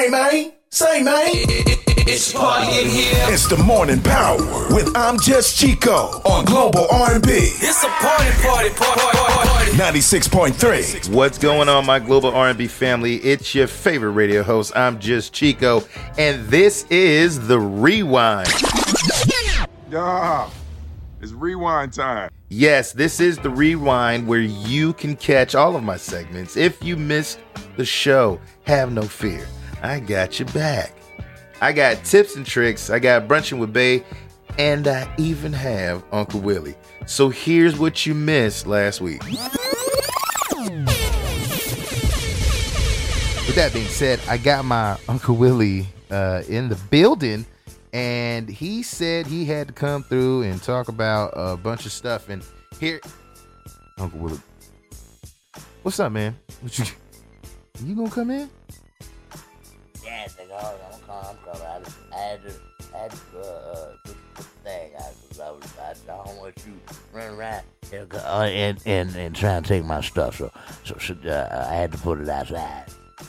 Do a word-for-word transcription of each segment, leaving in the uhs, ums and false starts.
Say, man. Say, man. It's party in here. It's the Morning Power with I'm Just Chico on Global R and B. It's a party, party, party, party, party. ninety-six point three. What's going on, my Global R and B family? It's your favorite radio host, I'm Just Chico, and this is The Rewind. Yeah, it's rewind time. Yes, this is The Rewind, where you can catch all of my segments. If you missed the show, have no fear. I got your back. I got tips and tricks. I got Brunching with Bae, and I even have Uncle Willie. So here's what you missed last week. With that being said, I got my Uncle Willie uh, in the building, and he said he had to come through and talk about a bunch of stuff. And here, Uncle Willie, what's up, man? What you, you gonna come in? Yeah, nigga, I'm coming, I'm coming. I, just, I had to, I had to, uh, uh, put the thing out, because I, was, I don't want you running around and, uh, and, and, and trying to take my stuff, so, so, so uh, I had to put it outside.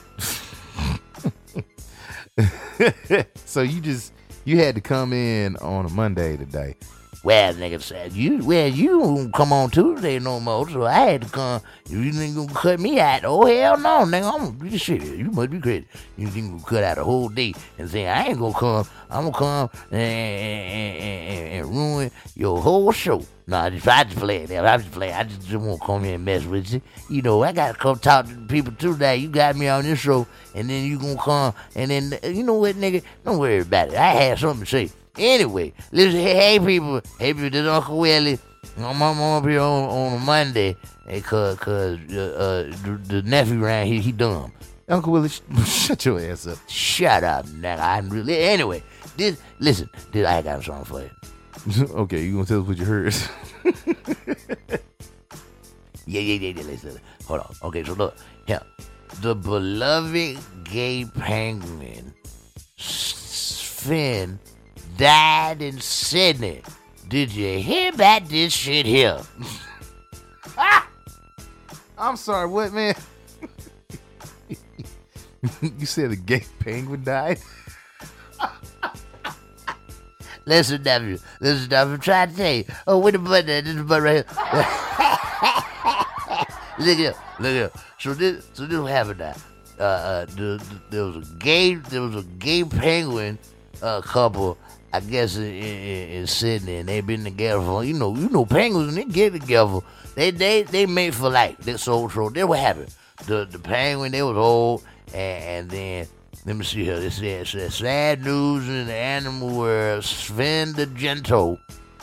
So you just, you had to come in on a Monday today. Well, nigga said, you, well, you don't come on Tuesday no more, so I had to come. You think you gonna cut me out? Oh, hell no, nigga, I'm gonna shit. You must be crazy. You think you gonna cut out a whole day and say, I ain't gonna come, I'm gonna come and, and, and, and ruin your whole show. No, I just, I just play it. I just play it. I just, just won't come here and mess with you. You know, I gotta come talk to the people too today. You got me on this show, and then you gonna come, and then, you know what, nigga? Don't worry about it. I had something to say. Anyway, listen, hey, hey people, hey people, this is Uncle Willie. I'm, I'm up here on, on a Monday, hey, cause, cause uh, uh, the, the nephew around here, he dumb. Uncle Willie, sh- shut your ass up. Shut up, nigga. I'm really, anyway, this, listen, this, I got a song for you. Okay, you gonna tell us what you heard? yeah, yeah, yeah, yeah, listen, hold on. Okay, so look, here, the beloved gay penguin, Sven, died in Sydney. Did you hear about this shit here? Ah! I'm sorry, what, man? You said a gay penguin died? Listen, nephew. Listen, nephew. I'm trying to tell you. Oh, wait a minute. This is the button right here. Look here. Look here. So this, so this what happened now. Uh, uh, the, the, there was a gay, there was a gay penguin uh, couple, I guess, in, in, in Sydney, and they've been together for, you know, you know, penguins, when they get together, they they they made for life. They so so. Then what happened? The the penguin, they was old, and, and then let me see here. It said, it said sad news in the animal world. Sven the Gento.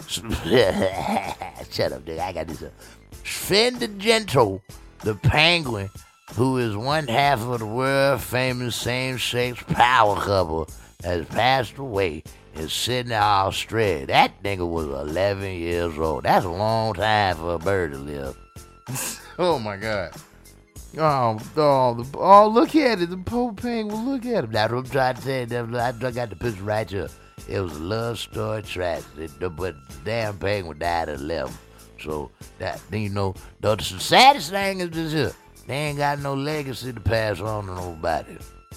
Shut up, nigga. I got this up. Sven the Gento, the penguin, who is one half of the world famous same-sex power couple, has passed away in Sydney, Australia. That nigga was eleven years old. That's a long time for a bird to live. Oh my God. Oh, oh, the, oh, look at it. The poor penguin, look at him. That's what I'm trying to say. I got the picture right here. It was a love story tragedy, but the damn penguin died at eleven. So, that, then you know, the saddest thing is this here. They ain't got no legacy to pass on to nobody.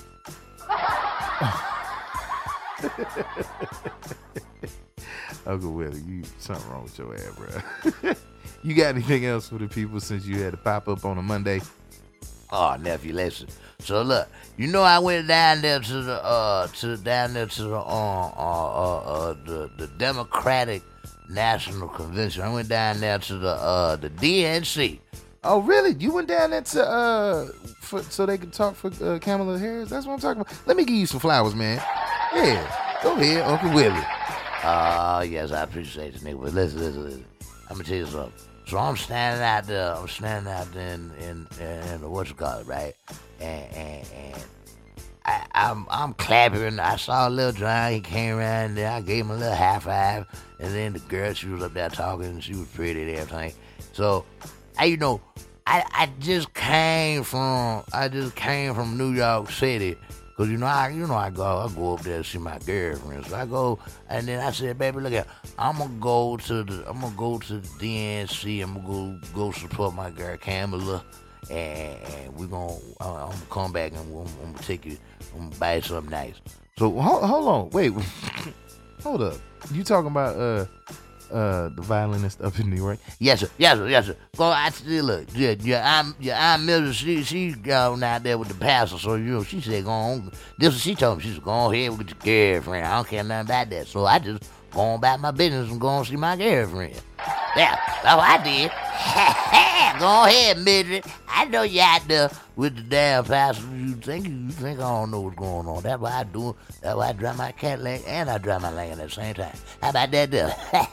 Uncle Willie, you something wrong with your ass, bro. You got anything else for the people since you had to pop up on a Monday? Oh, nephew, listen. So look, you know I went down there to the uh to down there to the uh uh uh, uh the the Democratic National Convention. I went down there to the uh the D N C. Oh, really? You went down there to uh for, so they could talk for uh, Kamala Harris? That's what I'm talking about. Let me give you some flowers, man. Yeah, go ahead, Uncle Willie. Oh, yes, I appreciate it, nigga. But listen, listen, listen. I'm gonna tell you something. So I'm standing out there. I'm standing out there in in, in the what's it called, right? And and, and I, I'm I'm clapping. I saw a little John. He came around there. I gave him a little high five. And then the girl, she was up there talking. And she was pretty and everything. So, I you know, I I just came from I just came from New York City. Cause you know I you know I go I go up there to see my girlfriend. So I go and then I said, baby, look at I'm gonna go to the I'm gonna go to the D N C. I'm gonna go go support my girl Kamala. and, and we're gonna uh, I'm gonna come back and I'm, I'm gonna take you. I'm gonna buy you something nice. So hold, hold on, wait, hold up. You talking about uh uh the violinist up in New York? Yes, sir. Yes, sir. Yes, sir. Go. I still look. Yeah, yeah. I'm. Yeah, I'm. Mildred, she she gone out there with the pastor. So you know, she said, "Go on." This is she told me. She said, "Go on ahead with your girlfriend. I don't care nothing about that." So I just go on about my business and go on see my girlfriend. Yeah, that's what I did. Go ahead, Mildred. I know you out there with the damn pastor. You think you think I don't know what's going on? That's what I do. That's why I drive my Cadillac and I drive my Lincoln at the same time. How about that, there?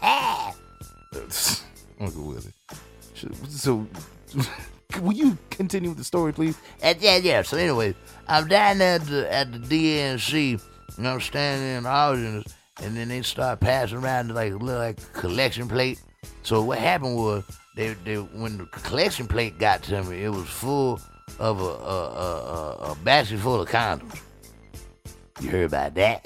Uncle Willie. So, will you continue with the story, please? Uh, yeah, yeah. So anyway, I'm down there at the, at the D N C, and I'm standing in the audience, and then they start passing around like a little like collection plate. So what happened was, they, they when the collection plate got to me, it was full of a, a, a, a, a basket full of condoms. You heard about that?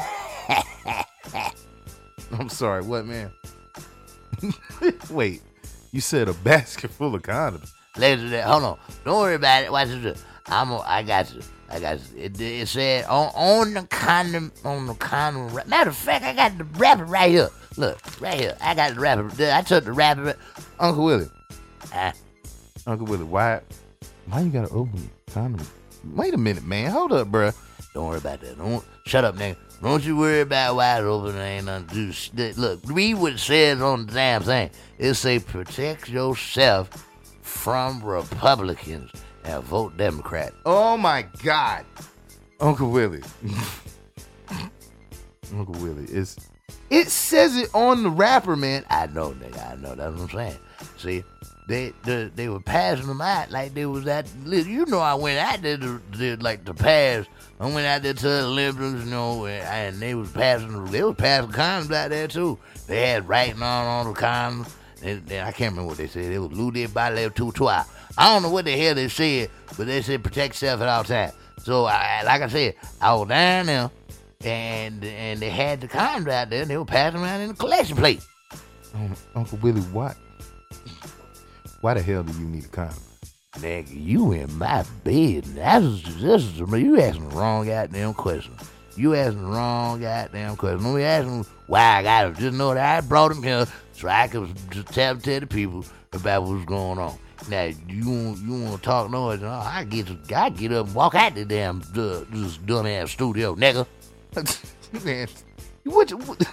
I'm sorry, what, man? Wait, you said a basket full of condoms. Ladies and gentlemen, hold on. Don't worry about it. Watch this. I'm a, I got you. I got you. It, it said on, on the condom, on the condom. Matter of fact, I got the wrapper right here. Look, right here. I got the wrapper. I took the wrapper. Uncle Willie. Ah. Uncle Willie, why, why you gotta open the condom? Wait a minute, man. Hold up, bruh. Don't worry about that. Don't shut up, nigga. Don't you worry about why it's open. There ain't nothing to do. Look, read what it says on the damn thing. It say protect yourself from Republicans and vote Democrat. Oh my God, Uncle Willie. Uncle Willie, it's it says it on the wrapper, man. I know, nigga. I know. That's what I'm saying. See, they they, they were passing them out like they was at. You know, I went out there to, to like to pass. I went out there to the liberals, you know, and, and they was passing. They was passing condoms out there too. They had writing on on the condoms. And, and I can't remember what they said. It was Lou did by left two twice. I don't know what the hell they said, but they said protect yourself at all times. So, I, like I said, I was down there, and and they had the condoms out there, and they were passing around in the collection plate. Um, Uncle Willie, what? Why the hell do you need a condom? Nigga, you in my bed. That's this is you asking the wrong goddamn question. You asking the wrong goddamn question. Let me ask him why I got him. Just know that I brought him here so I could just tell, tell the people about what's going on. Now, you you want to talk noise? Oh, I get I get up and walk out the damn uh, this dumbass studio, nigga. Man, what, what?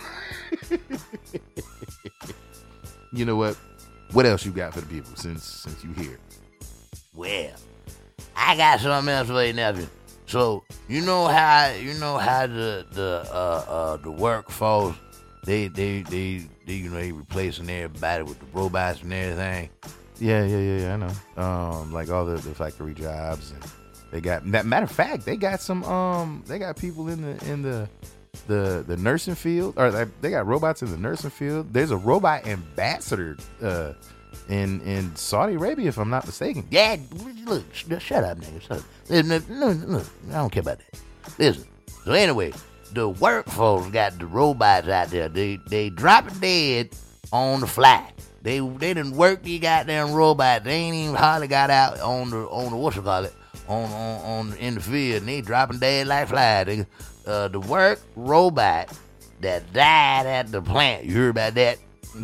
You know what? What else you got for the people since since you here? Well, I got something else for you, nephew. So you know how you know how the the uh, uh, the workforce they they, they they you know they replacing everybody with the robots and everything. Yeah, yeah, yeah, yeah. I know. Um, like all the, the factory jobs, and they got. Matter of fact, they got some. Um, they got people in the in the the the nursing field, or they got robots in the nursing field. There's a robot ambassador. Uh, In in Saudi Arabia, if I'm not mistaken. Yeah, look, shut up, nigga. Shut up. Listen, look, look, I don't care about that. Listen. So anyway, the workforce got the robots out there. They they dropping dead on the fly. They they didn't work the goddamn robot. They ain't even hardly got out on the on the what you call it on on on in the field. And they dropping dead like flies. They, uh, the work robot that died at the plant. You heard about that?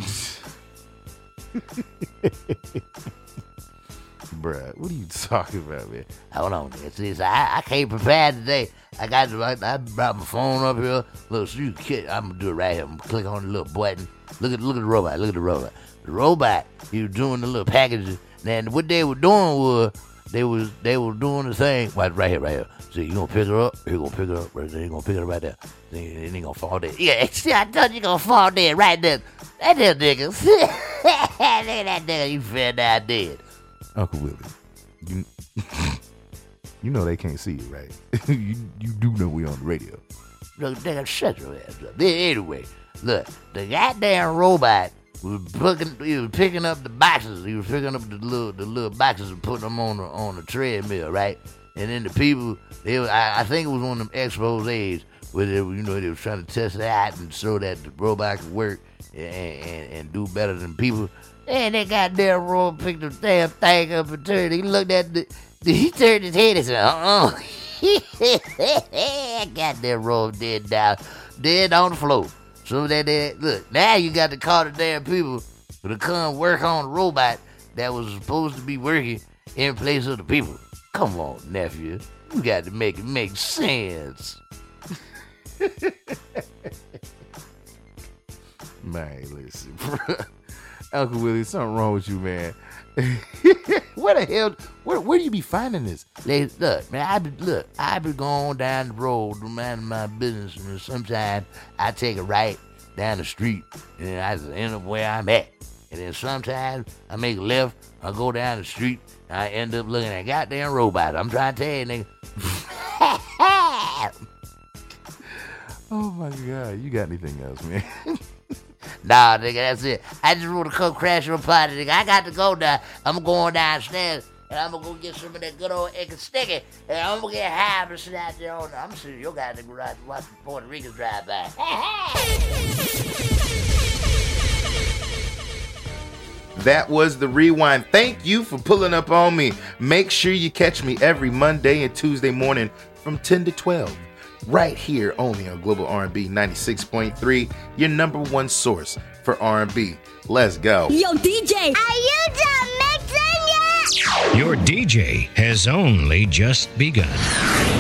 Bruh, what are you talking about, man? Hold on, man. See, so I, I came prepared today. I got I, I brought my phone up here. Look, so you can, I'm gonna do it right here. I'm gonna click on the little button. Look at look at the robot. Look at the robot. The robot, he was doing the little packages. And what they were doing was they was they were doing the thing right, right here, right here. See, you gonna pick her up. You gonna pick her up right there. You gonna pick her up right there. Then you ain't gonna fall dead. Yeah, see, I thought you gonna fall dead right there. That there nigga. Look at that nigga. You fell down dead. Uncle Willie, you you know they can't see you, right? you you do know we on the radio. Look, nigga, shut your ass up. Anyway, look, the goddamn robot was picking, he was picking up the boxes. He was picking up the little the little boxes and putting them on the on the treadmill, right? And then the people, they were, I, I think it was one of them exposés where they, you know, they were trying to test it out and show that the robot could work and, and, and do better than people. And that goddamn robot picked the damn thing up and turned. He looked at the, he turned his head and said, uh-uh. Goddamn robot dead down, dead on the floor. So that, that, look, now you got to call the damn people to come work on the robot that was supposed to be working in place of the people. Come on, nephew. You got to make it make sense. Man, listen, bro. Uncle Willie, something wrong with you, man. Where the hell, where, where do you be finding this? Hey, look, man, I be, look, I be going down the road, minding my business, and sometimes I take a right down the street, and I just end up where I'm at. And then sometimes I make a left, I go down the street, and I end up looking at a goddamn robot. I'm trying to tell you, nigga. Oh my God, you got anything else, man? Nah, nigga, that's it. I just want to come crash your party, nigga. I got to go now. I'm going downstairs, and I'm going to go get some of that good old egg and sticky, and I'm going to get high and sit out there on the, I'm sure you got to go out and watch the Puerto Ricans drive by. That was the Rewind. Thank you for pulling up on me. Make sure you catch me every Monday and Tuesday morning from ten to twelve. Right here only on Global R and B ninety-six point three, your number one source for R and B. Let's go. Yo, D J, are you done mixing yet? Your D J has only just begun.